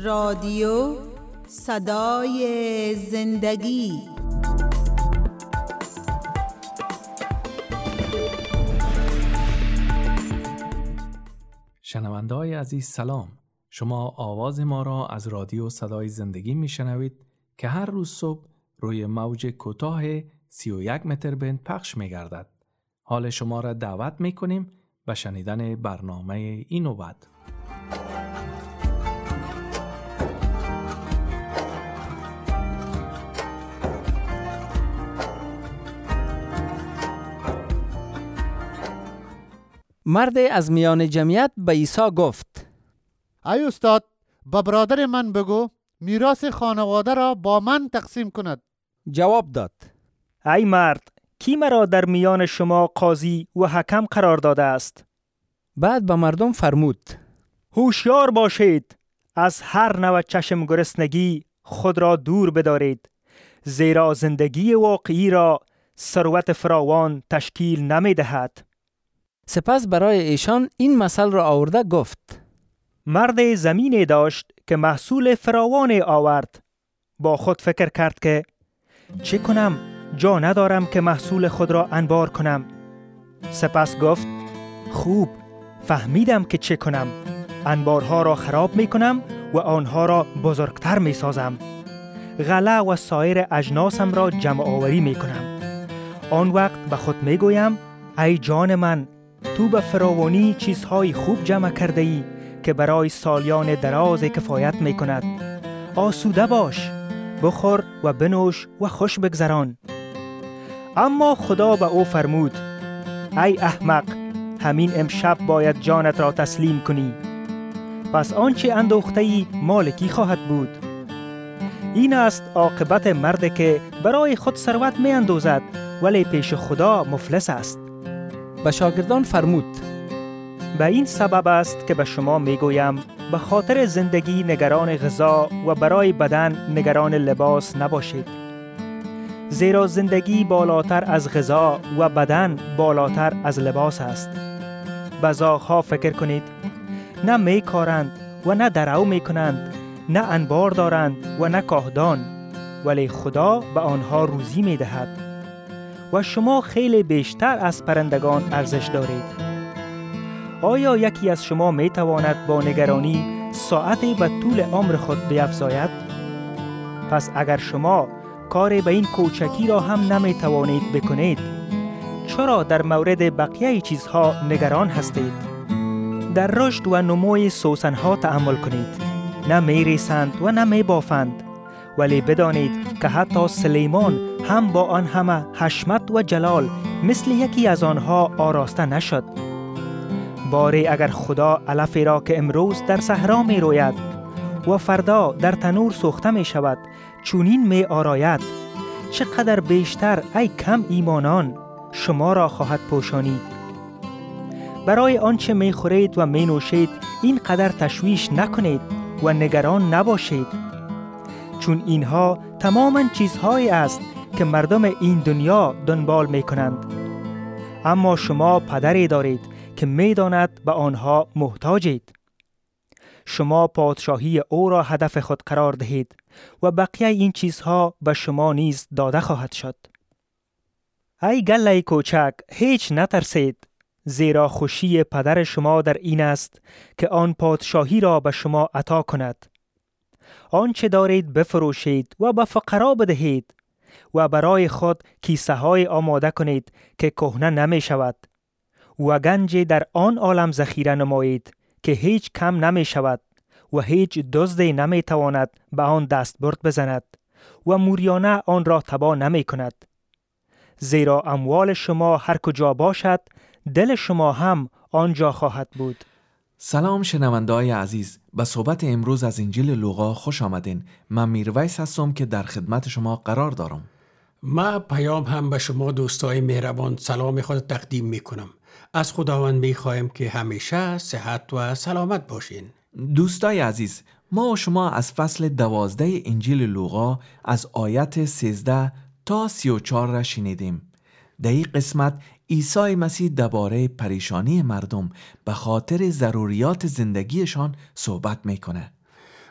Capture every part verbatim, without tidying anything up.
رادیو صدای زندگی. شنونده های عزیز سلام. شما آواز ما را از رادیو صدای زندگی می شنوید که هر روز صبح روی موج کوتاه سی و یک متر بند پخش می گردد. حال شما را دعوت می کنیم به شنیدن برنامه این نوبت. مرد از میان جمعیت به عیسی گفت: ای استاد، به برادر من بگو میراث خانواده را با من تقسیم کند. جواب داد: ای مرد، کی مرا در میان شما قاضی و حکم قرار داده است؟ بعد به مردم فرمود: هوشیار باشید، از هر نوع چشم گرسنگی خود را دور بدارید، زیرا زندگی واقعی را ثروت فراوان تشکیل نمی دهد. سپس برای ایشان این مثل را آورده گفت: مرد زمینی داشت که محصول فراوان آورد. با خود فکر کرد که چه کنم؟ جا ندارم که محصول خود را انبار کنم. سپس گفت: خوب، فهمیدم که چه کنم. انبارها را خراب می کنم و آنها را بزرگتر می سازم. غله و سایر اجناسم را جمع آوری می کنم. آن وقت به خود می گویم: ای جان من، تو به فراوانی چیزهای خوب جمع کرده ای که برای سالیان دراز کفایت می کند. آسوده باش، بخور و بنوش و خوش بگذران. اما خدا به او فرمود: ای احمق، همین امشب باید جانت را تسلیم کنی. پس آنچه اندوخته ای مال کی خواهد بود؟ این است عاقبت مرد که برای خود ثروت می اندوزد ولی پیش خدا مفلس است. به شاگردان فرمود: به این سبب است که به شما می گویم به خاطر زندگی نگران غذا و برای بدن نگران لباس نباشید. زیرا زندگی بالاتر از غذا و بدن بالاتر از لباس است. به زاغ‌ها فکر کنید، نه می کارند و نه درو می کنند، نه انبار دارند و نه کاهدان، ولی خدا به آنها روزی می دهد. و شما خیلی بیشتر از پرندگان ارزش دارید. آیا یکی از شما می تواند با نگرانی ساعتی به طول عمر خود بیفزاید؟ پس اگر شما کاری به این کوچکی را هم نمی توانید بکنید، چرا در مورد بقیه چیزها نگران هستید؟ در رشد و نموی سوسنها تأمل کنید. نه می ریسند و نه می بافند، ولی بدانید که حتی سلیمان هم با آن همه حشمت و جلال مثل یکی از آنها آراسته نشد. باری اگر خدا علفی را که امروز در صحرا می روید و فردا در تنور سوخته می شود چونین می آراید، چقدر بیشتر ای کم ایمانان شما را خواهد پوشانید. برای آنچه می خورید و می نوشید این قدر تشویش نکنید و نگران نباشید، چون اینها تماما چیزهایی است که مردم این دنیا دنبال می کنند. اما شما پدری دارید که می داند به آنها محتاجید. شما پادشاهی او را هدف خود قرار دهید و بقیه این چیزها به شما نیز داده خواهد شد. ای گله کوچک، هیچ نترسید، زیرا خوشی پدر شما در این است که آن پادشاهی را به شما عطا کند. آنچه دارید بفروشید و به فقرا بدهید و برای خود کیسه های آماده کنید که کهنه نمی شود و گنج در آن عالم ذخیره نمایید که هیچ کم نمی شود و هیچ دزدی نمی تواند به آن دستبرد بزند و موریانه آن را تباه نمی کند. زیرا اموال شما هر کجا باشد دل شما هم آنجا خواهد بود. سلام شنونده‌های عزیز، به صحبت امروز از انجیل لوقا خوش آمدین. من میرویس هستم که در خدمت شما قرار دارم. ما پیام هم به شما دوستای مهربان سلام خود تقدیم میکنم. از خداوند میخوایم که همیشه صحت و سلامت باشین. دوستای عزیز، ما و شما از فصل دوازده انجیل لوقا از آیت سیزده تا سی و چهار را شنیدیم. در این قسمت عیسی مسیح درباره پریشانی مردم به خاطر ضروریات زندگیشان صحبت میکنه.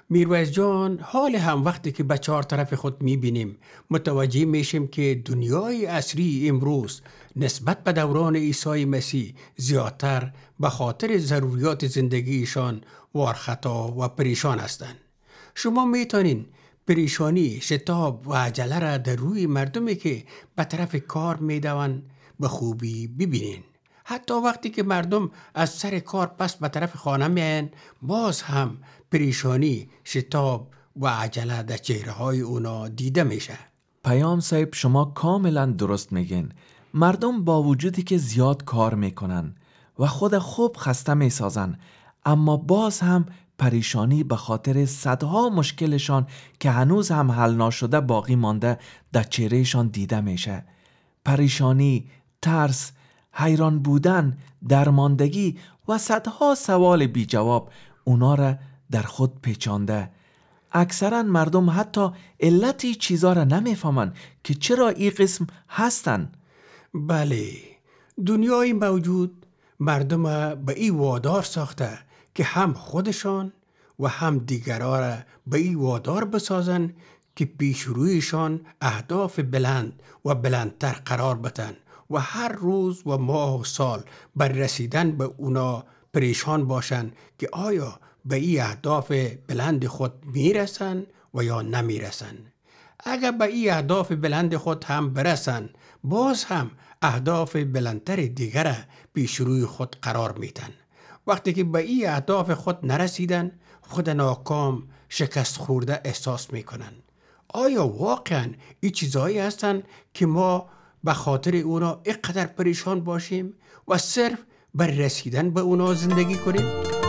میرویس جان، حال هم وقتی که به چهار طرف خود میبینیم متوجه میشیم که دنیای عصری امروز نسبت به دوران عیسی مسیح زیادتر به خاطر ضروریات زندگیشان وارخطا و پریشان هستند. شما میتونین پریشانی، شتاب و عجله را در روی مردمی که به طرف کار میدوند به خوبی ببینین. حتی وقتی که مردم از سر کار پس به طرف خانه میاین، باز هم پریشانی، شتاب و عجله در چهره های اونا دیده میشه. پیام صاحب، شما کاملا درست میگین. مردم با وجودی که زیاد کار میکنن و خود خوب خسته میسازن، اما باز هم پریشانی به خاطر صدها مشکلشان که هنوز هم حل نشده باقی مانده در چهرهشان دیده میشه. پریشانی، ترس، حیران بودن، درماندگی و صدها سوال بی جواب اونا را در خود پیچانده. اکثرا مردم حتی علتی چیزا را نمیفهمن که چرا این قسم هستن. بله، دنیای موجود مردم به این وادار ساخته که هم خودشان و هم دیگران را به این وادار بسازن که پیش رویشان اهداف بلند و بلندتر قرار بدن و هر روز و ماه و سال بر رسیدن به اونا پریشان باشن که آیا به این اهداف بلند خود میرسن و یا نمیرسن. اگر به این اهداف بلند خود هم برسن، باز هم اهداف بلندتر دیگر پیش روی خود قرار میدن. وقتی که به این اهداف خود نرسیدن، خود ناکام، شکست خورده احساس میکنن. آیا واقعا این چیزهایی هستن که ما به خاطر اونا اینقدر پریشان باشیم و صرف بر رسیدن به اونا زندگی کنیم؟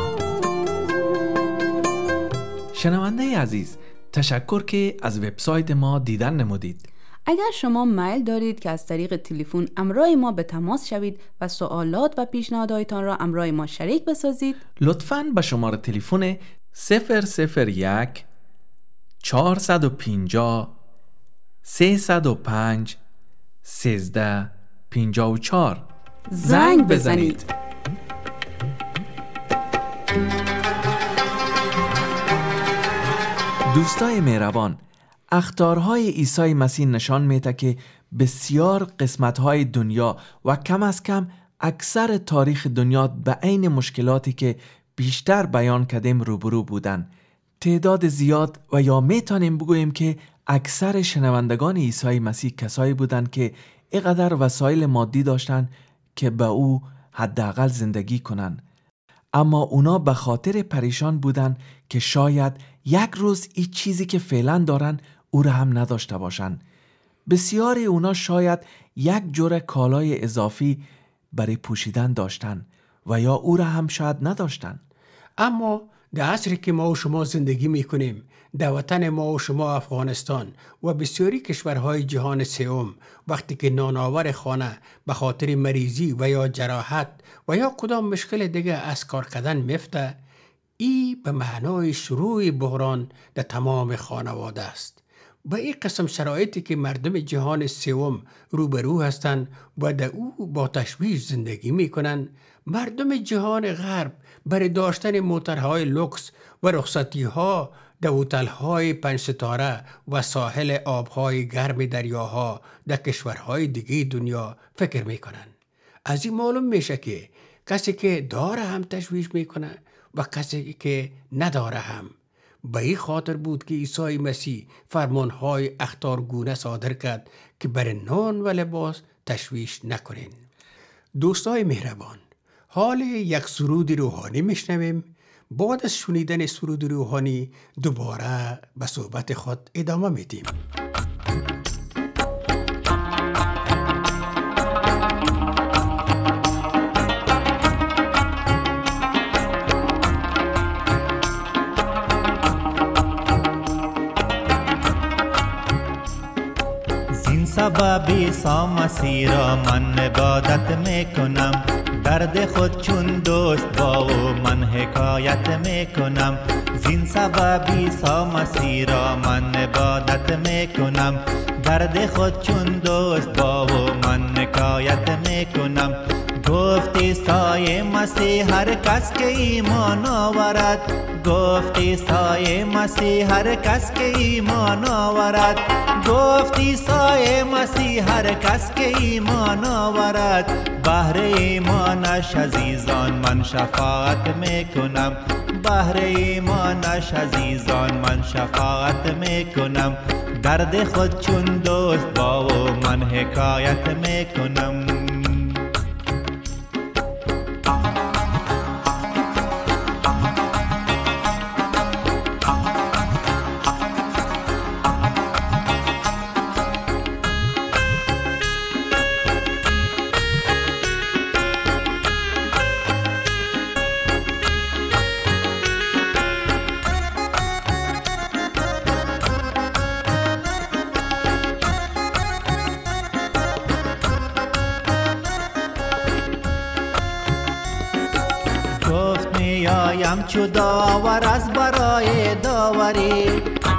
شنونده عزیز، تشکر که از وبسایت ما دیدن نمودید. اگر شما میل دارید که از طریق تلفن همراه ما به تماس شوید و سوالات و پیشنهاداتتان را همراه ما شریک بسازید، لطفاً به شماره تلفن صفر صفر یک چهارصد و پنجاه سیصد و پنج سیزده پنجاه و چهار زنگ بزنید. دوستای مهربان، اخطارهای عیسی مسیح نشان میده که بسیار قسمتهای دنیا و کم از کم اکثر تاریخ دنیا به عین مشکلاتی که بیشتر بیان کردیم روبرو بودن. تعداد زیاد و یا میتونیم بگوییم که اکثر شنوندگان عیسی مسیح کسایی بودند که اینقدر وسایل مادی داشتن که به او حداقل زندگی کنن، اما اونا به خاطر پریشان بودن که شاید یک روز این چیزی که فعلا دارن او را هم نداشته باشن. بسیاری اونا شاید یک جور کالای اضافی برای پوشیدن داشتن و یا او را هم شاید نداشتن. اما در عصری که ما و شما زندگی میکنیم، در وطن ما و شما افغانستان و بسیاری کشورهای جهان سوم، وقتی که نانآور خانه به خاطر مریضی و یا جراحت و یا کدام مشکل دیگه از کار کردن میفته، ای به معنای شروع بحران در تمام خانواده است. با این قسم شرایطی که مردم جهان سوم روبرو هستند و در او با تشویش زندگی میکنن، مردم جهان غرب برای داشتن موترهای لوکس و رخصتی‌ها در هتل‌های پنج ستاره و ساحل آب‌های گرم دریاها در کشورهای دیگه دنیا فکر میکنن. از این معلوم میشه که کسی که داره هم تشویش میکنه و کسی که نداره هم. به این خاطر بود که عیسی مسیح فرمانهای اخطارگونه صادر کرد که برای نان و لباس تشویش نکنین. دوستای مهربان، حال یک سرود روحانی میشنویم. بعد از شنیدن سرود روحانی دوباره به صحبت خود ادامه میدیم. سبب عیسی مسیح را من عبادت میکنم، درد خود چون دوست با او من حکایت میکنم. زین سبب عیسی مسیح را من عبادت میکنم، درد خود چون دوست با او من حکایت میکنم. گفتی سایه مسیح هر کس که ایمان آورد، گفتی سایه مسیح هر کس که ایمان آورد، گفتی سایه مسیح هر کس که ایمان آورد. بهر ایمانش عزیزان من شفاعت میکنم، بهر ایمانش عزیزان من شفاعت میکنم. درد خود چون دوست با او من حکایت میکنم. میایم چو داور از برای داوری،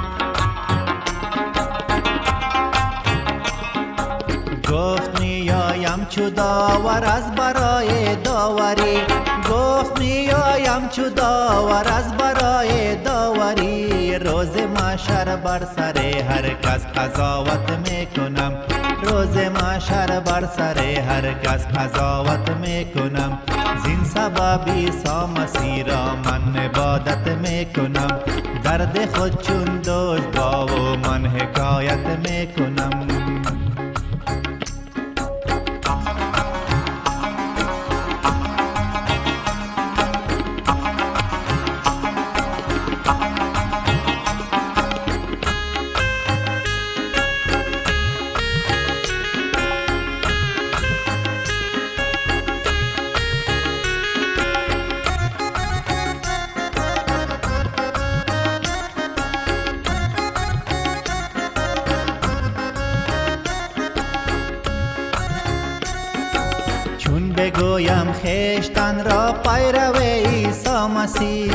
گفت میایم چو داور از برای داوری، گفت میایم چو داور از برای داوری. روز محشر بر سر هر کس قضاوت میکنم، روز محشر بر سر هر کس قضاوت میکنم. زین سبب عیسی مسیح را من عبادت میکنم، درد خود چون دوست با او من حکایت میکنم. چون بگویم خیشتن را پیرو عیسی مسیح،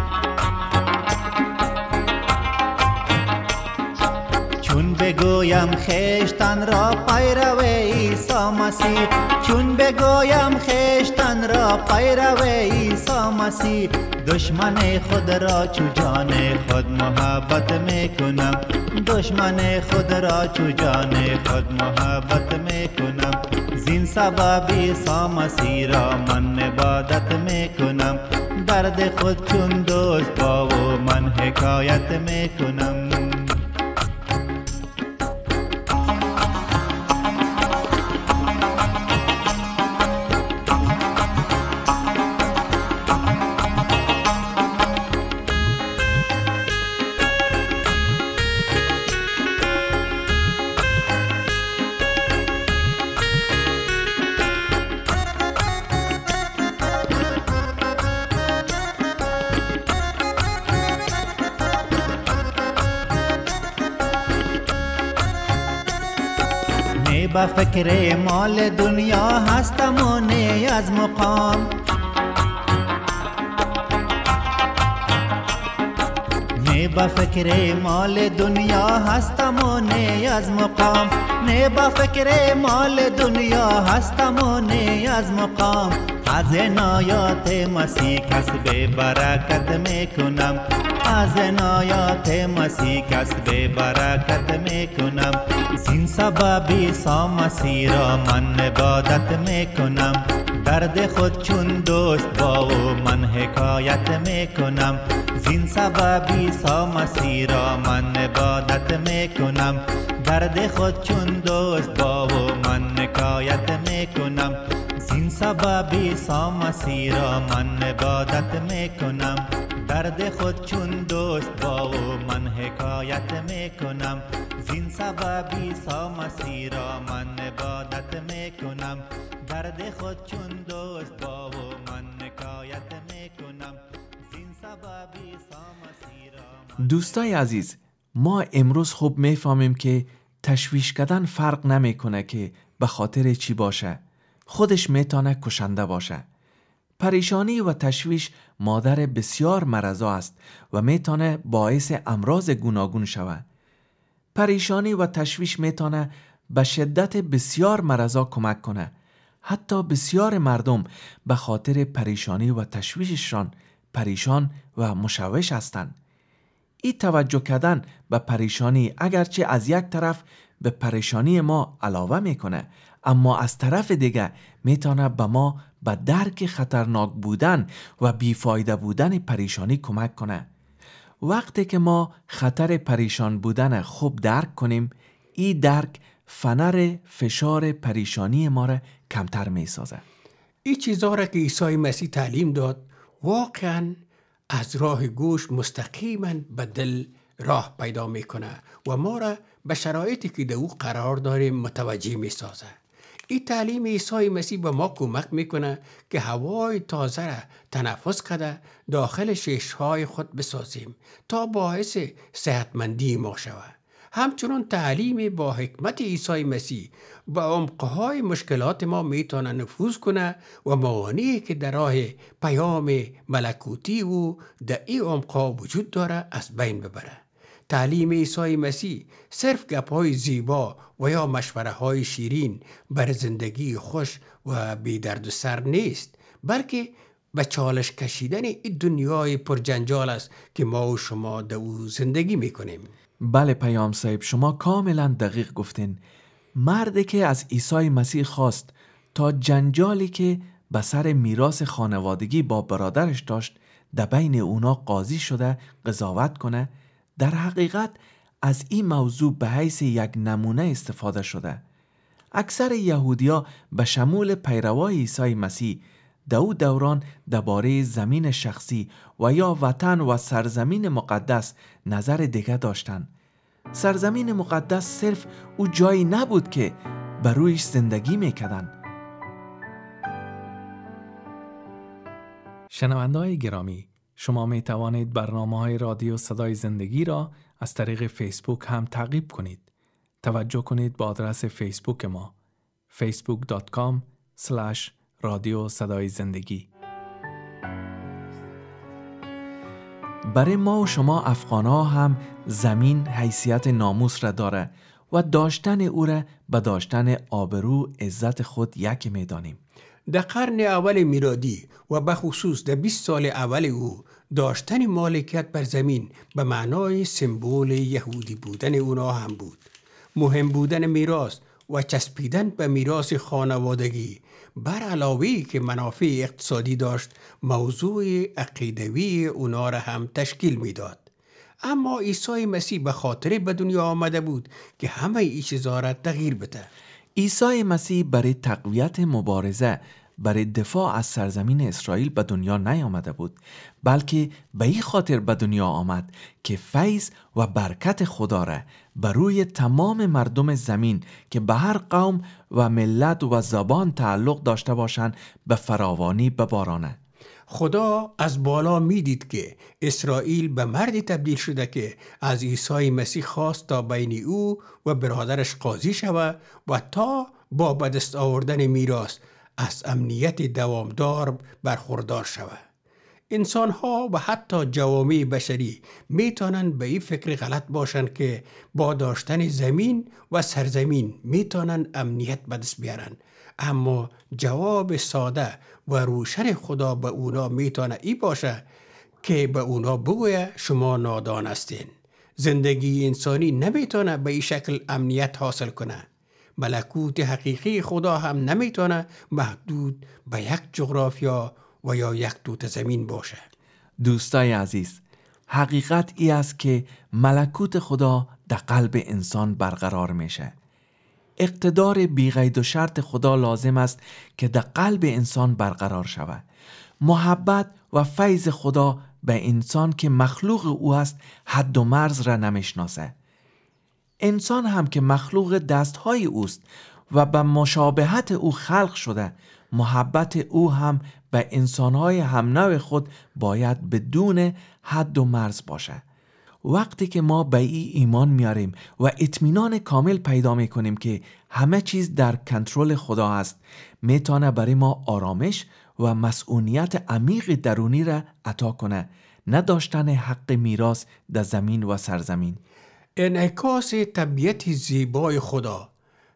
چون بگویم خیشتن را پیرو عیسی مسیح، چون بگویم خیشتن را پیرو عیسی مسیح. دشمن خود را چو جان خود محبت میکنم، دشمن خود را چو جان خود محبت میکنم. زین سبب عیسی مسیح را من عبادت میکنم، درد خود چون دوست با او من حکایت میکنم. با فکر مال دنیا هستم و نی از مقام، نی با فکر مال دنیا هستم و نی از مقام، نی با فکر مال دنیا هستم و نی از مقام. از عنایات مسیح کسب برکت میکنم، از عنایات مسیح کسب برکت میکنم. زین سبب عیسی مسیح را من عبادت میکنم، درد خود چون دوست با او من حکایت میکنم. زین سبب عیسی مسیح را من عبادت میکنم، درد خود چون دوست با او من حکایت میکنم. زین سبب عیسی مسیح را من عبادت میکنم، درد خود چون دوست با او من حکایت میکنم. زین سبب عیسی مسیح را من عبادت میکنم، درد خود چون دوست با او من حکایت میکنم. زین سبب عیسی مسیح را من... دوستای عزیز، ما امروز خوب میفهمیم که تشویش کردن فرق نمیکنه که به خاطر چی باشه، خودش میتونه کشنده باشه. پریشانی و تشویش مادر بسیار مرضا است و میتونه باعث امراض گوناگون شود. پریشانی و تشویش میتونه به شدت بسیار مرضا کمک کنه. حتی بسیار مردم به خاطر پریشانی و تشویششان پریشان و مشوش هستند. این توجه کردن به پریشانی اگرچه از یک طرف به پریشانی ما علاوه میکنه، اما از طرف دیگه میتونه به ما به درک خطرناک بودن و بیفایده بودن پریشانی کمک کنه. وقتی که ما خطر پریشان بودن خوب درک کنیم، این درک فنر فشار پریشانی ما را کمتر میسازه. این چیزا را که عیسی مسیح تعلیم داد واقعا از راه گوش مستقیما به دل راه پیدا میکنه و ما را به شرایطی که در او قرار داریم متوجه میسازه. این تعلیم عیسی مسیح به ما کمک میکنه که هوای تازه را تنفس کرده داخل ششهای خود بسازیم تا باعث صحتمندی ما شود. همچنین تعلیم با حکمت عیسی مسیح به عمقهای مشکلات ما میتونه نفوذ کنه و موانعی که در راه پیام ملکوتی و در این عمقها وجود داره از بین ببره. تعلیم عیسی مسیح صرف گپ‌های زیبا و یا مشوره‌های شیرین بر زندگی خوش و بی درد و سر نیست، بلکه به چالش کشیدن این دنیای پرجنجال است که ما و شما در او زندگی میکنیم. بله پیام صاحب، شما کاملا دقیق گفتین. مردی که از عیسی مسیح خواست تا جنجالی که به سر میراث خانوادگی با برادرش داشت در بین اونا قاضی شده قضاوت کنه، در حقیقت از این موضوع به حیث یک نمونه استفاده شده. اکثر یهودیا به شمول پیروای عیسی مسیح در او دوران درباره زمین شخصی و یا وطن و سرزمین مقدس نظر دیگه داشتن. سرزمین مقدس صرف او جایی نبود که بر رویش زندگی میکردن. شنونده‌های گرامی، شما می توانید برنامه‌های رادیو صدای زندگی را از طریق فیسبوک هم تعقیب کنید. توجه کنید به آدرس فیسبوک ما فیسبوک دات کام اسلش رادیو صدای زندگی. برای ما و شما افغان‌ها هم زمین حیثیت ناموس را داره و داشتن او را به داشتن آبرو عزت خود یک می‌دانیم. در قرن اول میلادی و به خصوص در بیست سال اول او داشتن مالکیت بر زمین به معنای سمبول یهودی بودن اونا هم بود. مهم بودن میراث و چسبیدن به میراث خانوادگی بر علاوه که منافع اقتصادی داشت، موضوع عقیدوی اونا را هم تشکیل میداد. اما عیسی مسیح به خاطر به دنیا آمده بود که همه این چیزا را تغییر بده. عیسی مسیح برای تقویت مبارزه برای دفاع از سرزمین اسرائیل به دنیا نیامده بود، بلکه به این خاطر به دنیا آمد که فیض و برکت خدا را بر روی تمام مردم زمین که به هر قوم و ملت و زبان تعلق داشته باشند به فراوانی ببارانه. خدا از بالا میدید که اسرائیل به مردی تبدیل شده که از عیسی مسیح خواست تا بین او و برادرش قاضی شود و تا با به دست آوردن میراث از امنیت دوامدار برخوردار شود. انسان‌ها و حتی جوامع بشری میتونن به این فکر غلط باشن که با داشتن زمین و سرزمین میتونن امنیت به دست بیارن، اما جواب ساده و روشن خدا به اونا میتونه ای باشه که به اونا بگویه شما نادان هستین. زندگی انسانی نمیتونه به این شکل امنیت حاصل کنه. ملکوت حقیقی خدا هم نمیتونه محدود به یک جغرافیا و یا یک دوت زمین باشه. دوستای عزیز، حقیقت ای است که ملکوت خدا در قلب انسان برقرار میشه. اقتدار بی‌قید و شرط خدا لازم است که در قلب انسان برقرار شود. محبت و فیض خدا به انسان که مخلوق او است حد و مرز را نمیشناسه. انسان هم که مخلوق دستهای اوست و به مشابهت او خلق شده، محبت او هم به انسانهای همنوع خود باید بدون حد و مرز باشه. وقتی که ما به این ایمان میاریم و اطمینان کامل پیدا میکنیم که همه چیز در کنترل خدا است، میتونه برای ما آرامش و مسئولیت عمیق درونی را عطا کنه، نداشتن حق میراث در زمین و سرزمین. انعکاس طبیعت زیبای خدا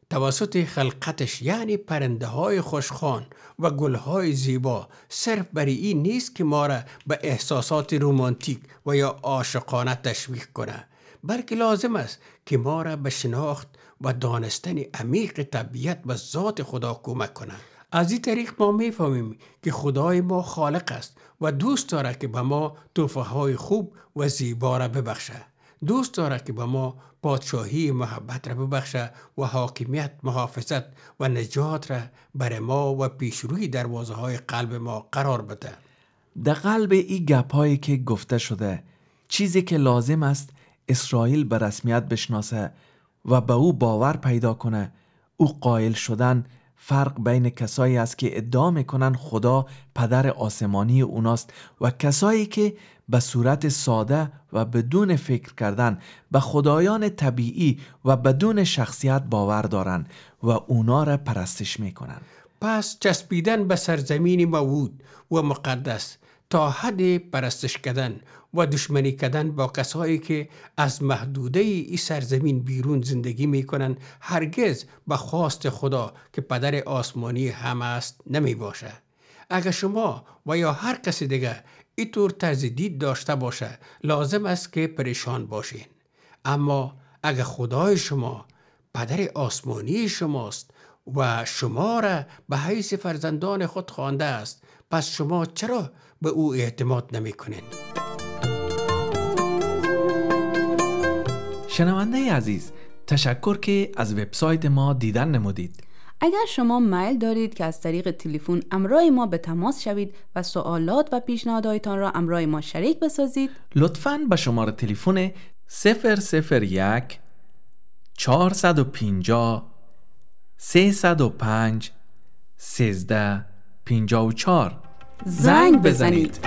توسط خلقتش، یعنی پرنده های خوشخوان و گل های زیبا، صرف برای این نیست که ما را به احساسات رومانتیک و یا عاشقانه تشویق کنه، بلکه لازم است که ما را به شناخت و دانستن عمیق طبیعت و ذات خدا کمک کنه. از این طریق ما میفهمیم که خدای ما خالق است و دوست داره که به ما تحفه های خوب و زیبا را ببخشه. دوست داره که به ما پادشاهی محبت را ببخشه و حاکمیت، محافظت و نجات را بر ما و پیشروی دروازه های قلب ما قرار بده. در قلب این گپ هایی که گفته شده، چیزی که لازم است اسرائیل به رسمیت بشناسه و به او باور پیدا کنه، او قائل شدن فرق بین کسایی است که ادعا میکنن خدا پدر آسمانی اوناست و کسایی که به صورت ساده و بدون فکر کردن به خدایان طبیعی و بدون شخصیت باور دارن و اونا را پرستش میکنن. پس چسبیدن به سرزمین موعود و مقدس تا حد پرستش کردن و دشمنی کردن با کسایی که از محدوده ای سرزمین بیرون زندگی میکنن هرگز به خواست خدا که پدر آسمانی همه است نمی باشه. اگر شما و یا هر کسی دیگه اینطور طرز دید داشته باشه، لازم است که پریشان باشین. اما اگر خدای شما پدر آسمانی شماست و شما را به حیث فرزندان خود خوانده است، پس شما چرا به او اعتماد نمی کنین؟ شنونده عزیز، تشکر که از وبسایت ما دیدن نمودید. اگر شما میل دارید که از طریق تلفن همراه ما به تماس شوید و سوالات و پیشنهاداتتان را همراه ما شریک بسازید، لطفاً به شماره تلفن صفر صفر یک چهارصد و پنجاه سیصد و پنج سیزده پنجاه و چهار زنگ بزنید.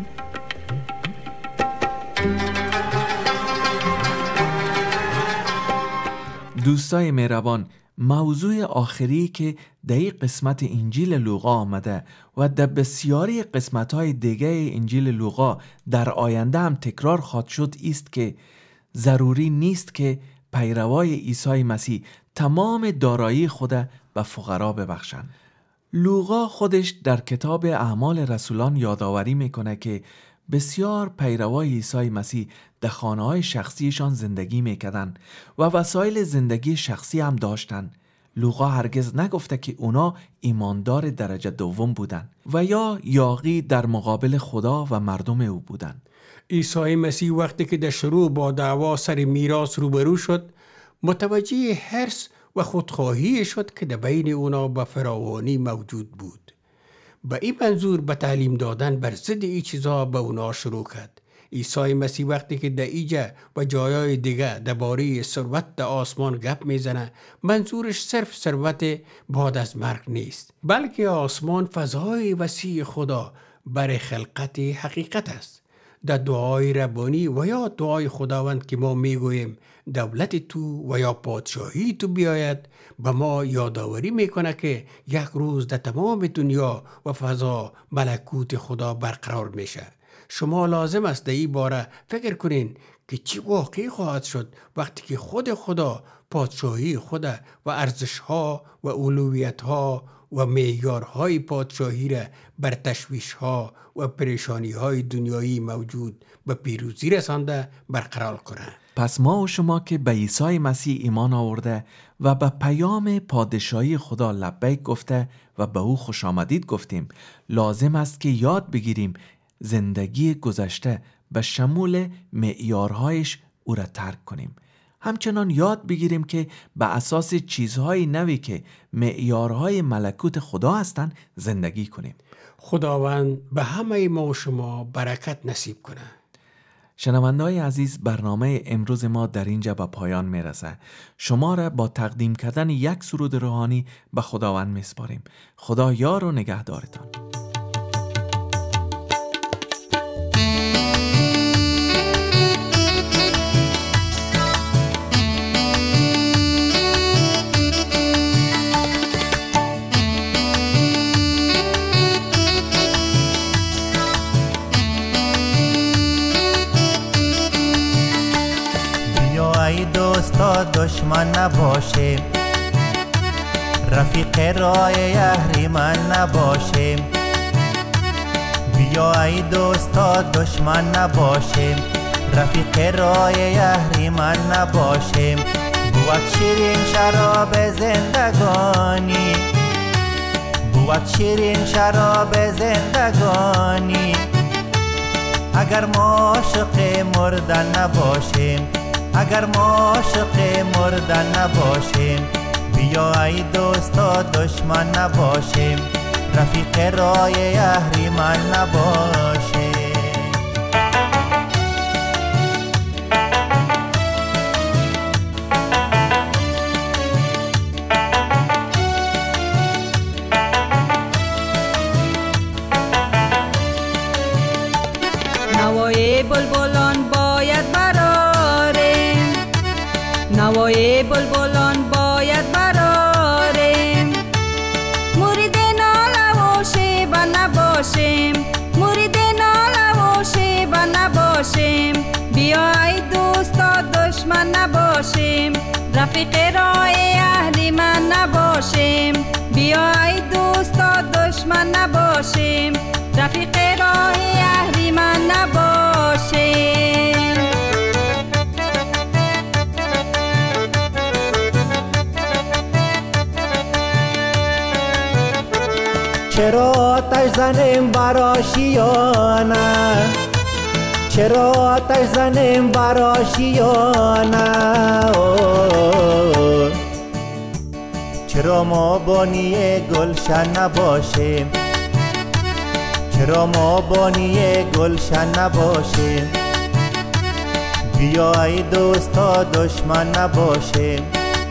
دوستای مهربان، موضوع آخری که در این قسمت انجیل لوقا آمده و در بسیاری قسمت‌های دیگه انجیل لوقا در آینده هم تکرار خواهد شد است که ضروری نیست که پیروای عیسی مسیح تمام دارایی خود به فقرا ببخشند. لوقا خودش در کتاب اعمال رسولان یادآوری میکنه که بسیار پیروای عیسی مسیح در خانه‌های شخصیشان زندگی میکردن و وسایل زندگی شخصی هم داشتن. لوقا هرگز نگفته که اونا ایماندار درجه دوم بودن و یا یاغی در مقابل خدا و مردم او بودن. عیسی مسیح وقتی که در شروع با دعوا سر میراث روبرو شد، متوجه حرص و خودخواهی شد که در بین اونا به فراوانی موجود بود. به این منظور به تعلیم دادن بر ضد این چیزا به اونا شروع کرد. عیسی مسیح وقتی که در ایجا و جایای دیگه درباره ثروت در آسمان گپ میزنه، منظورش صرف ثروت بعد از مرگ نیست، بلکه آسمان فضای وسیع خدا برای خلقت حقیقت است. در دعای ربانی و یا دعای خداوند که ما میگوییم دولت تو و یا پادشاهی تو بیاید، به ما یادآوری میکنه که یک روز در تمام دنیا و فضا ملکوت خدا برقرار میشه. شما لازم است در این باره فکر کنین که چی واقعی خواهد شد وقتی که خود خدا پادشاهی خود و ارزش‌ها و اولویت‌ها و معیارهای پادشاهی را بر تشویش‌ها و پریشانی‌های دنیایی موجود به پیروزی رسانده برقرار کنه. پس ما و شما که به عیسی مسیح ایمان آورده و به پیام پادشاهی خدا لبیک گفته و به او خوش آمدید گفتیم، لازم است که یاد بگیریم زندگی گذشته به شمول معیارهایش او را ترک کنیم. همچنان یاد بگیریم که به اساس چیزهای نوی که معیارهای ملکوت خدا هستند زندگی کنیم. خداوند به همه ما و شما برکت نصیب کنه. شنونده‌های عزیز، برنامه امروز ما در اینجا به پایان میرسه. شما را با تقدیم کردن یک سرود روحانی به خداوند میسپاریم. خدا یار و نگهدارتان. تا دشمن نباشه، رفیق راه اهریمن نباشیم. بیا ای دوستا دشمن نباشیم، رفیق راه اهریمن نباشیم. بود شیرین شراب زندگانی، بود شیرین شراب زندگانی. اگر ما عاشق مردن نباشیم، اگر ما عاشق مردن نباشیم. بیا ای دوستا دشمن نباشیم، رفیق راه اهریمن نباشیم. نوای بلبلان باید براریم، نوای بلبلان باید براریم. مرید ناله و شیبه نباشیم، مرید ناله و شیبه نباشیم. بیا ای دوستا دشمن نباشیم، رفیق راه اهریمن نباشیم. بیا ای دوستا دشمن نباشیم، رفیق راه اهریمن نباشیم. چرا آتش زنیم بر آشیانه، چرا آتش زنیم بر آشیانه. چرا ما بانی گلشن نباشیم، چرا ما بانی گلشن نباشیم. بیا ای دوستا دشمن نباشیم،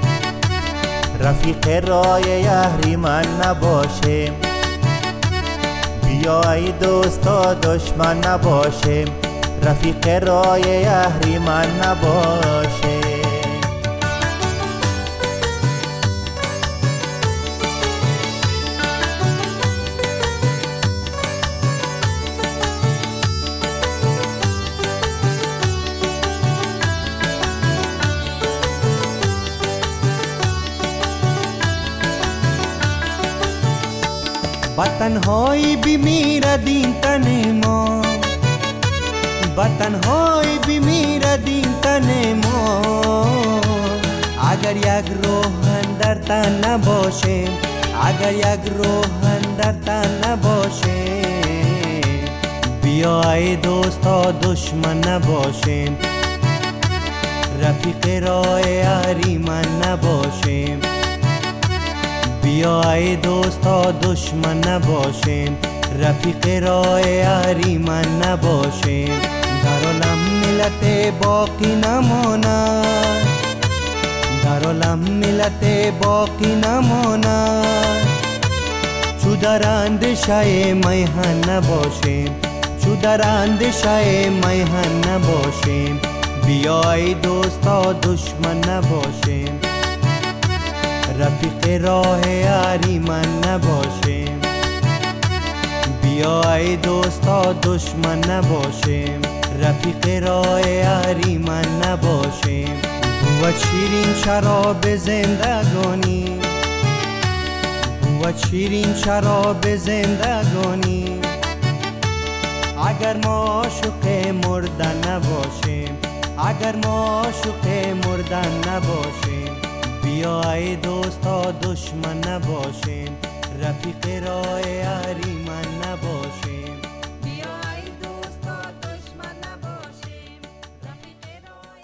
رفیق راه اهریمن نباشیم. بیا ای دوستا دشمن نباشیم، رفیق راه اهریمن نباشیم. با تنهایی بمیرد این تن ما، با تنهایی بمیرد این تن ما. اگر یک روح در تن نباشیم، اگر یک روح در تن نباشیم. بیا ای دوستا دشمن نباشیم، رفیق راه اهریمن نباشیم. بیا ای دوستا دشمن نباشیم، رفیق راه اهریمن نباشیم. در عالم ملت باقی نماند، در عالم ملت باقی نماند. چو در اندیشه میهن نباشیم، چو در اندیشه میهن نباشیم. بیا ای دوستا دشمن نباشیم، رفیق راه اهریمن نباشیم. بیا ای دوستا دشمن نباشیم، رفیق راه اهریمن نباشیم. بود شیرین شراب زندگانی، بود شیرین شراب زندگانی. اگر ما عاشق مردن نباشیم، اگر ما عاشق مردن نباشیم. بیا ای دوستا دشمن نباشیم، رفیق راه اهریمن نباشیم. بیا ای دوستا دشمن نباشیم، رفیق راه.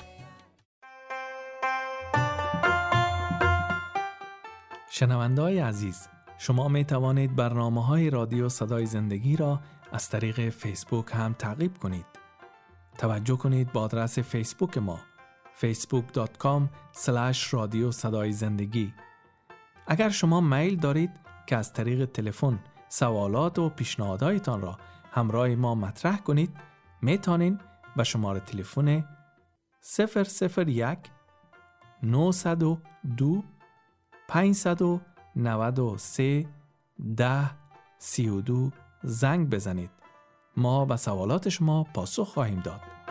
شنونده‌های عزیز، شما می توانید برنامه‌های رادیو صدای زندگی را از طریق فیسبوک هم تعقیب کنید. توجه کنید با آدرس فیسبوک ما فیسبوک دات کام اسلش رادیو صدای زندگی. اگر شما میل دارید که از طریق تلفن سوالات و پیشنهاداتتان را همراه ما مطرح کنید، می توانید به شماره تلفن صفر صفر یک نهصد و دو پانصد و نود و سه ده سی و دو زنگ بزنید. ما به سوالات شما پاسخ خواهیم داد.